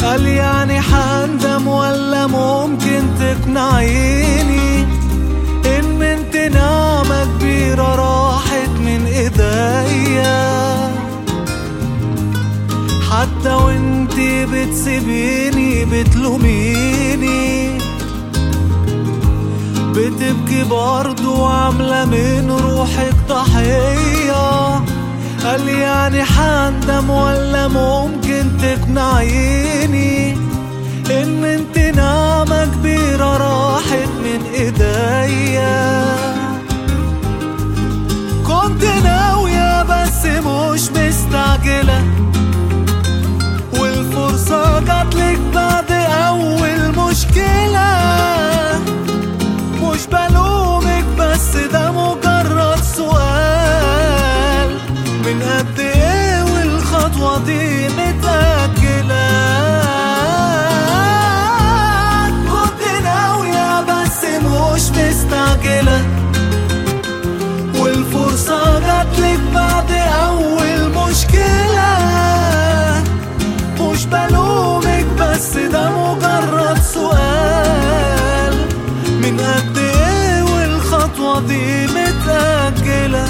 قال يعني حندم ولا ممكن تقنعيني ان انت نعمة كبيرة راحت من ايديا؟ حتى وانتي بتسيبيني بتلوميني، بتبكي برضو عاملة من روحك ضحية. قال يعني حندم ولا ممكن تقنعيني ان انت نعمة كبيرة راحت من ايديا؟ كنت ناوية بس مش مستعجلة، والفرصة جاتلك بعد اول مشكلة. مش بلومك بس ده مجرد سؤال، من قد ايه والخطوة دي متأجلة؟ كنت ناوية بس مش مستعجلة، والفرصة جاتلك بعد أول مشكلة. مش بلومك بس ده مجرد سؤال، من قد ايه والخطوة دي متأجلة؟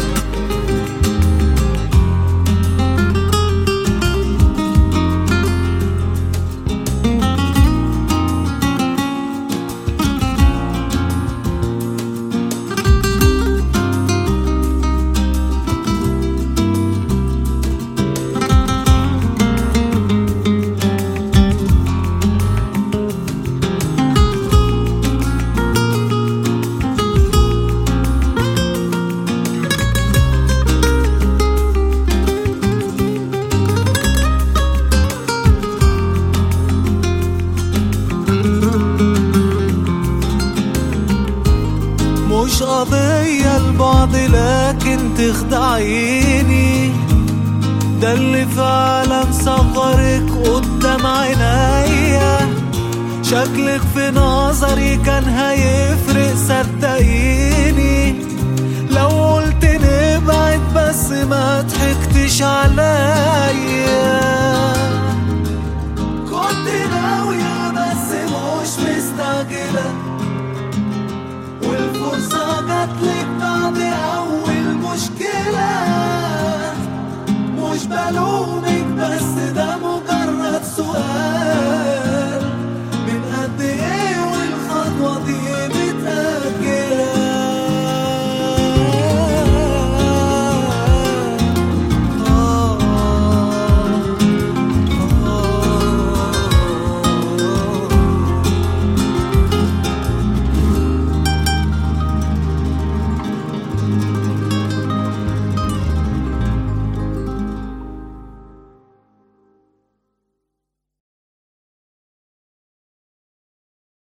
مش قضية البعد لكن تخدعيني، ده اللي فعلا صغرك قدام عينيا. شكلك في نظري كان هيفرق صدقيني، لو قلت نبعد بس ما ضحكتش عليا.